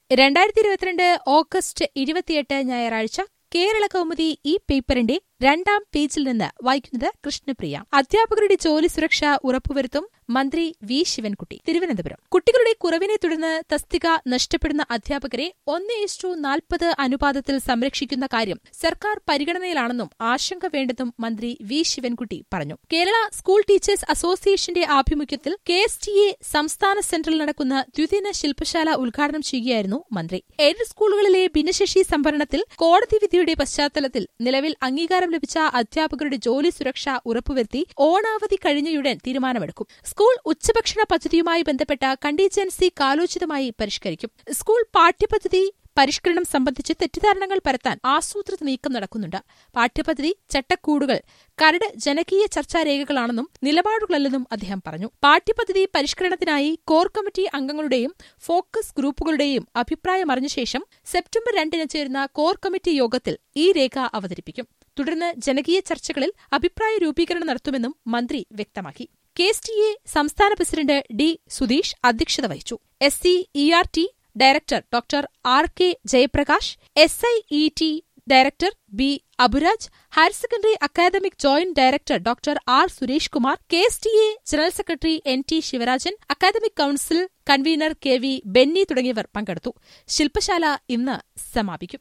2022 August 28 ഞായറാഴ്ച കേരള കൗമുദി ഈ പേപ്പറിന്റെ രണ്ടാം പേജിൽ നിന്ന് വായിക്കുന്നത് കൃഷ്ണപ്രിയ. അധ്യാപകരുടെ ജോലി സുരക്ഷ ഉറപ്പുവരുത്തും മന്ത്രി വി ശിവൻകുട്ടി. തിരുവനന്തപുരം. കുട്ടികളുടെ കുറവിനെ തുടർന്ന് തസ്തിക നഷ്ടപ്പെടുന്ന അധ്യാപകരെ 1:40 അനുപാതത്തിൽ സംരക്ഷിക്കുന്ന കാര്യം സർക്കാർ പരിഗണനയിലാണെന്നും ആശങ്ക വേണ്ടെന്നും മന്ത്രി വി ശിവൻകുട്ടി പറഞ്ഞു. കേരള സ്കൂൾ ടീച്ചേഴ്സ് അസോസിയേഷന്റെ ആഭിമുഖ്യത്തിൽ KSTA സംസ്ഥാന സെന്ററിൽ നടക്കുന്ന ദ്വിദിന ശില്പശാല ഉദ്ഘാടനം ചെയ്യുകയായിരുന്നു മന്ത്രി. എയ്ഡഡ് സ്കൂളുകളിലെ ഭിന്നശേഷി സംവരണത്തിൽ കോടതി വിധിയുടെ പശ്ചാത്തലത്തിൽ നിലവിൽ അംഗീകാരം ലഭിച്ച അധ്യാപകരുടെ ജോലി സുരക്ഷ ഉറപ്പുവരുത്തി ഓണാവധി കഴിഞ്ഞയുടൻ തീരുമാനമെടുക്കും. സ്കൂൾ ഉച്ചഭക്ഷണ പദ്ധതിയുമായി ബന്ധപ്പെട്ട കണ്ടീജൻസി കാലോചിതമായി പരിഷ്കരിക്കും. സ്കൂൾ പാഠ്യപദ്ധതി പരിഷ്കരണം സംബന്ധിച്ച് തെറ്റിദ്ധാരണകൾ പരത്താൻ ആസൂത്രിത നീക്കം നടക്കുന്നുണ്ട്. പാഠ്യപദ്ധതി ചട്ടക്കൂടുകൾ കരട് ജനകീയ ചർച്ചാരേഖകളാണെന്നും നിലപാടുകളല്ലെന്നും അദ്ദേഹം പറഞ്ഞു. പാഠ്യപദ്ധതി പരിഷ്കരണത്തിനായി കോർ കമ്മിറ്റി അംഗങ്ങളുടെയും ഫോക്കസ് ഗ്രൂപ്പുകളുടെയും അഭിപ്രായമറിഞ്ഞ ശേഷം സെപ്റ്റംബർ 2 ചേരുന്ന കോർ കമ്മിറ്റി യോഗത്തിൽ ഈ രേഖ അവതരിപ്പിക്കും. തുടർന്ന് ജനകീയ ചർച്ചകളിൽ അഭിപ്രായ രൂപീകരണം നടത്തുമെന്നും മന്ത്രി വ്യക്തമാക്കി. KSTA സംസ്ഥാന പ്രസിഡന്റ് D. സുധീഷ് അധ്യക്ഷത വഹിച്ചു. SCERT director doctor R.K. Jayaprakash, SIET director B. Aburaj, higher secondary academic joint director doctor R. Suresh Kumar, KSTA general secretary NT Sivarajan, academic council convenor KV Benny തുടങ്ങിയവർ പങ്കെടുത്തു. ശില്പശാല ഇന്ന് സമാപിക്കും.